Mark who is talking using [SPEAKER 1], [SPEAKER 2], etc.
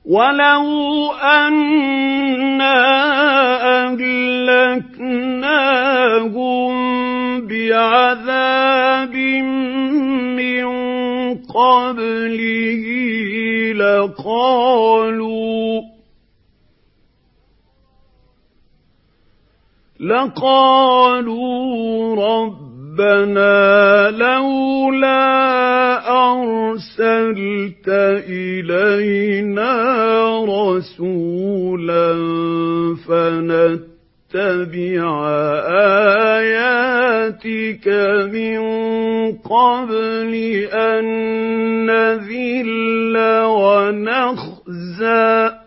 [SPEAKER 1] وَلَوْ أَنَّا أَهْلَكْنَاهُم بِعَذَابٍ مِّن قَبْلِهِ لَقَالُوا رَبَّنَا لَوْلَا أَرْسَلْتَ إِلَيْنَا رَسُولًا فَنَتَّبِعَ آيَاتِكَ مِن قَبْلِ أَن نَّذِلَّ وَنَخْزَىٰ